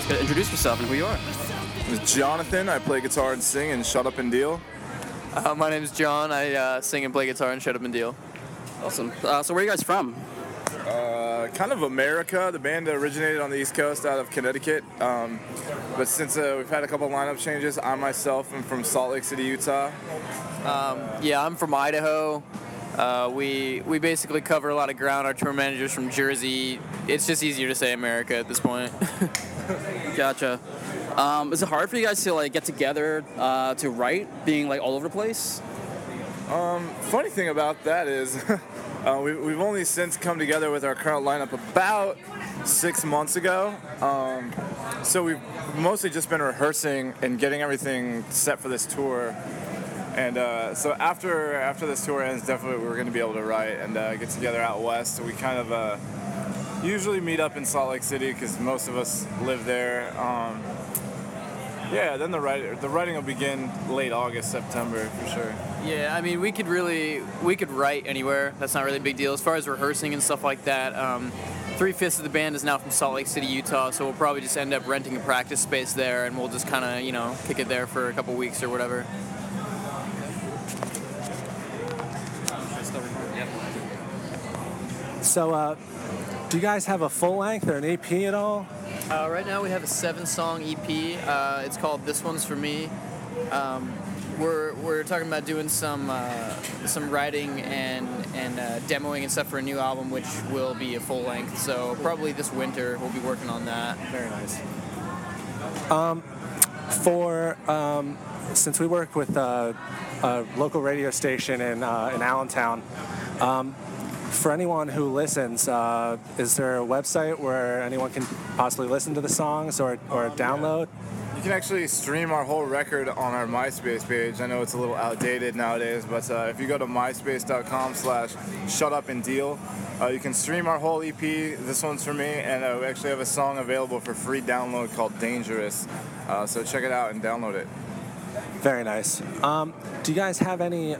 guys could introduce yourself and who you are. It's Jonathan. I play guitar and sing in Shut Up and Deal. My name's John. I sing and play guitar and Shut Up and Deal. Awesome. So where are you guys from? Kind of America. The band originated on the East Coast out of Connecticut. But since we've had a couple lineup changes, I myself am from Salt Lake City, Utah. Yeah, I'm from Idaho. We basically cover a lot of ground. Our tour manager's from Jersey. It's just easier to say America at this point. Gotcha. Is it hard for you guys to like get together to write, being like all over the place? Funny thing about that is we've only since come together with our current lineup about 6 months ago. So we've mostly just been rehearsing and getting everything set for this tour. And so after this tour ends, definitely we're going to be able to write and get together out west. So we kind of usually meet up in Salt Lake City because most of us live there. Yeah, then the writing will begin late August, September for sure. Yeah, I mean, we could write anywhere. That's not really a big deal. As far as rehearsing and stuff like that, 3/5 of the band is now from Salt Lake City, Utah, so we'll probably just end up renting a practice space there, and we'll just kind of, kick it there for a couple weeks or whatever. So, do you guys have a full length or an EP at all? Right now we have a 7-song EP. It's called This One's For Me. We're talking about doing some writing and demoing and stuff for a new album, which will be a full length. So probably this winter we'll be working on that. Very nice. Since we work with a local radio station in Allentown, for anyone who listens, is there a website where anyone can possibly listen to the songs or download? You can actually stream our whole record on our MySpace page. I know it's a little outdated nowadays, but if you go to myspace.com/shutupandeal, you can stream our whole EP, This One's For Me, and we actually have a song available for free download called Dangerous. So check it out and download it. Very nice. Do you guys have any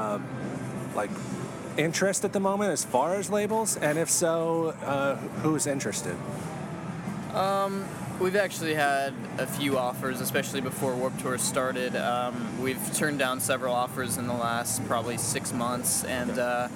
interest at the moment as far as labels? And if so, who's interested? We've actually had a few offers, especially before Warped Tour started. We've turned down several offers in the last probably 6 months, and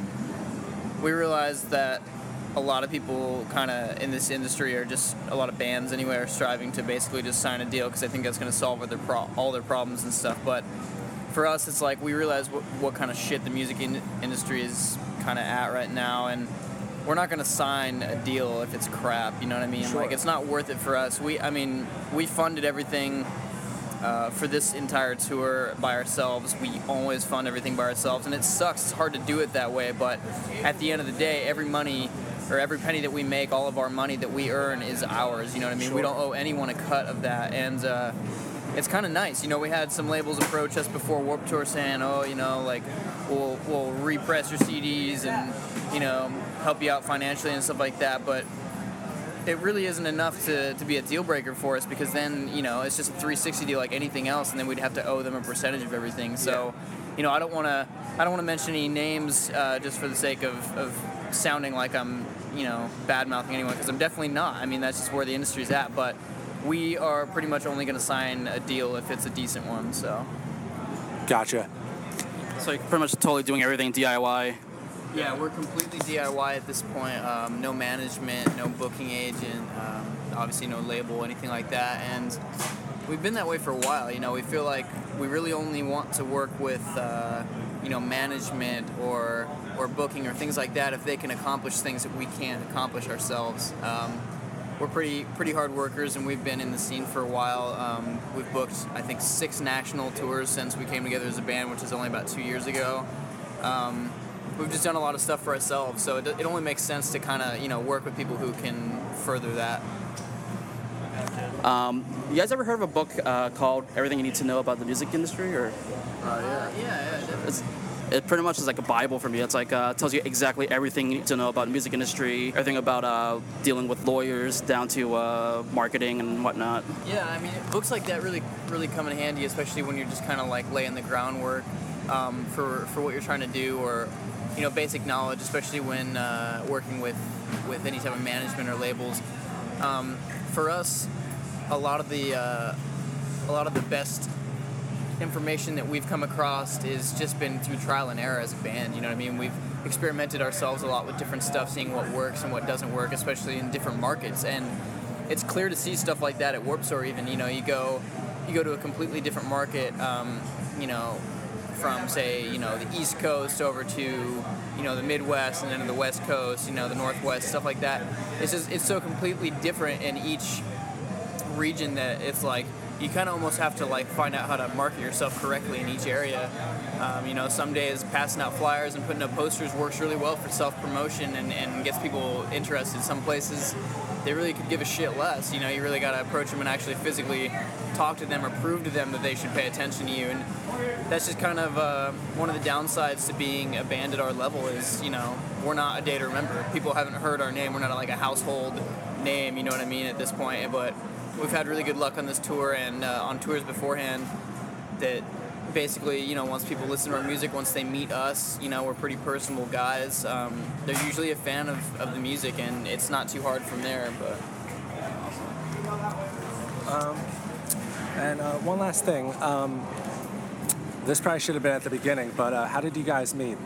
we realized that a lot of people kind of in this industry are just, a lot of bands anyway, are striving to basically just sign a deal because they think that's going to solve all their problems and stuff. But for us, it's like we realize what kind of shit the music industry is kind of at right now, and we're not going to sign a deal if it's crap, you know what I mean? Sure. Like, it's not worth it for us. We funded everything for this entire tour by ourselves. We always fund everything by ourselves, and it sucks. It's hard to do it that way, but at the end of the day, every penny that we make, all of our money that we earn is ours, you know what I mean? Sure. We don't owe anyone a cut of that, and it's kind of nice. We had some labels approach us before Warped Tour saying, we'll repress your CDs and, help you out financially and stuff like that, but it really isn't enough to be a deal breaker for us, because then, it's just a 360 deal like anything else, and then we'd have to owe them a percentage of everything. So, I don't want to mention any names just for the sake of sounding like I'm, bad-mouthing anyone, because I'm definitely not. I mean, that's just where the industry's at, but we are pretty much only going to sign a deal if it's a decent one, so. Gotcha. So you're pretty much totally doing everything DIY. Yeah, we're completely DIY at this point. No management, no booking agent, obviously no label, anything like that. And we've been that way for a while. We feel like we really only want to work with, management or booking or things like that if they can accomplish things that we can't accomplish ourselves. We're pretty hard workers, and we've been in the scene for a while. We've booked, I think, 6 national tours since we came together as a band, which is only about 2 years ago. We've just done a lot of stuff for ourselves, so it only makes sense to kind of, work with people who can further that. You guys ever heard of a book called Everything You Need to Know About the Music Industry? Or? Yeah, definitely. It pretty much is like a Bible for me. It's like tells you exactly everything you need to know about the music industry, everything about dealing with lawyers down to marketing and whatnot. Yeah, I mean, books like that really come in handy, especially when you're just kind of like laying the groundwork for what you're trying to do, or basic knowledge, especially when working with any type of management or labels. For us, a lot of the best information that we've come across is just been through trial and error as a band. You know what I mean? We've experimented ourselves a lot with different stuff, seeing what works and what doesn't work, especially in different markets. And it's clear to see stuff like that at Warped Tour. Even, you know, you go to a completely different market, you know, from, say, you know, the East Coast over to, you know, the Midwest, and then to the West Coast, you know, the Northwest, stuff like that. It's so completely different in each region that it's like you kind of almost have to like find out how to market yourself correctly in each area. You know, some days passing out flyers and putting up posters works really well for self-promotion and gets people interested. Some places they really could give a shit less. You know, you really got to approach them and actually physically talk to them or prove to them that they should pay attention to you. And that's just kind of one of the downsides to being a band at our level is, you know, we're not a day to remember. People haven't heard our name. We're not like a household name, you know what I mean, at this point. But we've had really good luck on this tour and on tours beforehand that basically, you know, once people listen to our music, once they meet us, you know, we're pretty personable guys. They're usually a fan of the music, and it's not too hard from there. But And one last thing. This probably should have been at the beginning, but how did you guys meet?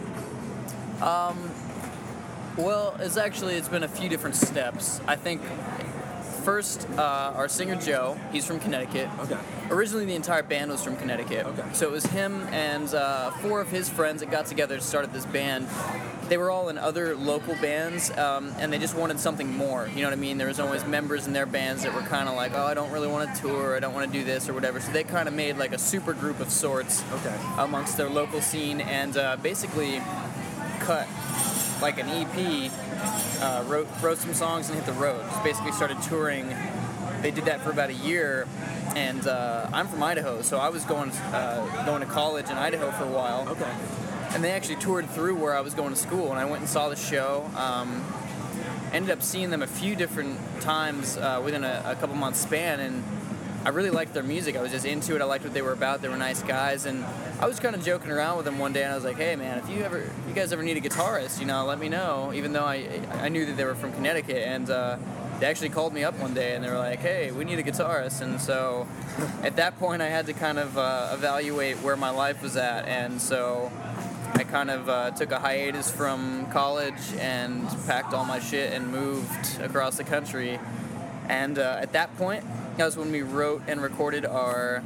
well, it's been a few different steps. I think first, our singer Joe, he's from Connecticut. Okay. Originally, the entire band was from Connecticut. Okay. So it was him and 4 of his friends that got together to start this band. They were all in other local bands, and they just wanted something more. You know what I mean? There was always members in their bands that were kind of like, oh, I don't really want to tour, I don't want to do this or whatever. So they kind of made like a super group of sorts amongst their local scene, and basically cut like an EP, wrote some songs and hit the road. Just basically started touring. They did that for about a year, and I'm from Idaho, so I was going to college in Idaho for a while. Okay. And they actually toured through where I was going to school, and I went and saw the show. Ended up seeing them a few different times within a couple months span, and I really liked their music. I was just into it. I liked what they were about. They were nice guys, and I was kind of joking around with them one day, and I was like, "Hey, man, if you guys ever need a guitarist, you know, let me know." Even though I knew that they were from Connecticut, and they actually called me up one day, and they were like, "Hey, we need a guitarist." And so, at that point, I had to kind of evaluate where my life was at, and so I kind of took a hiatus from college and packed all my shit and moved across the country. And at that point, that was when we wrote and recorded our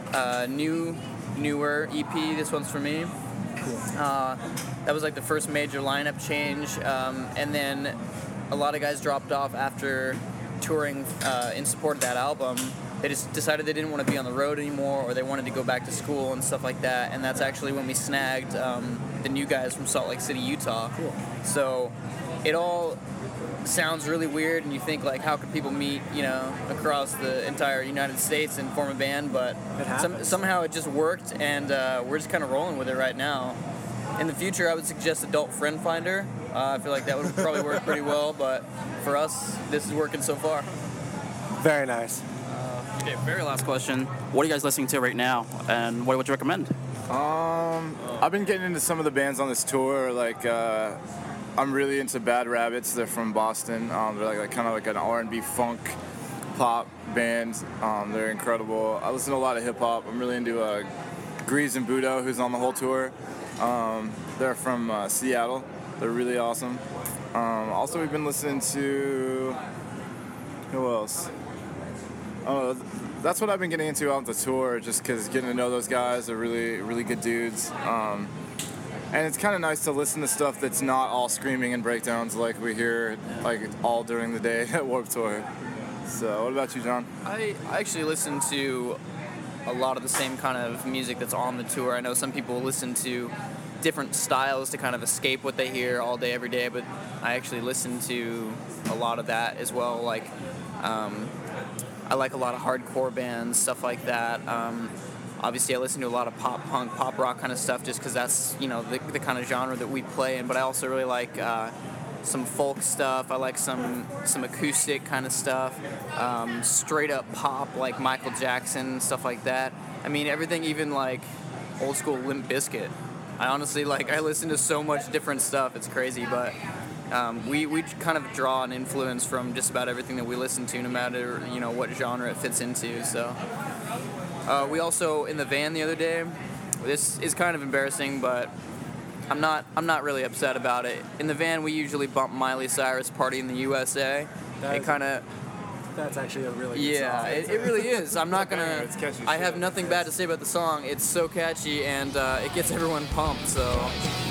newer EP. This one's for me. That was like the first major lineup change, and then a lot of guys dropped off after touring in support of that album. They just decided they didn't want to be on the road anymore, or they wanted to go back to school and stuff like that. And that's actually when we snagged the new guys from Salt Lake City, Utah. Cool. So it all sounds really weird, and you think like, how could people meet, you know, across the entire United States and form a band? But somehow it just worked, and we're just kind of rolling with it right now. In the future, I would suggest Adult Friend Finder. I feel like that would probably work pretty well, but for us, this is working so far. Very nice. Okay, very last question. What are you guys listening to right now, and what would you recommend? I've been getting into some of the bands on this tour. Like, I'm really into Bad Rabbits. They're from Boston. They're like kind of like an R&B funk pop band. They're incredible. I listen to a lot of hip hop. I'm really into Grease and Budo, who's on the whole tour. They're from Seattle. They're really awesome. Also, we've been listening to, who else? Oh, that's what I've been getting into on the tour, just because getting to know those guys. They're really, really good dudes. And it's kind of nice to listen to stuff that's not all screaming and breakdowns like we hear like all during the day at Warped Tour. So what about you, John? I actually listen to a lot of the same kind of music that's on the tour. I know some people listen to different styles to kind of escape what they hear all day, every day, but I actually listen to a lot of that as well. Like, I like a lot of hardcore bands, stuff like that. Obviously, I listen to a lot of pop punk, pop rock kind of stuff, just because that's, you know, the kind of genre that we play in. But I also really like some folk stuff. I like some acoustic kind of stuff, straight up pop like Michael Jackson, stuff like that. I mean, everything, even like old school Limp Bizkit. I honestly I listen to so much different stuff. It's crazy, but We kind of draw an influence from just about everything that we listen to, no matter what genre it fits into. So we also in the van the other day. This is kind of embarrassing, but I'm not really upset about it. In the van, we usually bump Miley Cyrus "Party in the USA." That's actually a really good yeah, song. it really is. I'm not gonna. It's catchy I have shit. nothing bad to say about the song. It's so catchy and it gets everyone pumped. So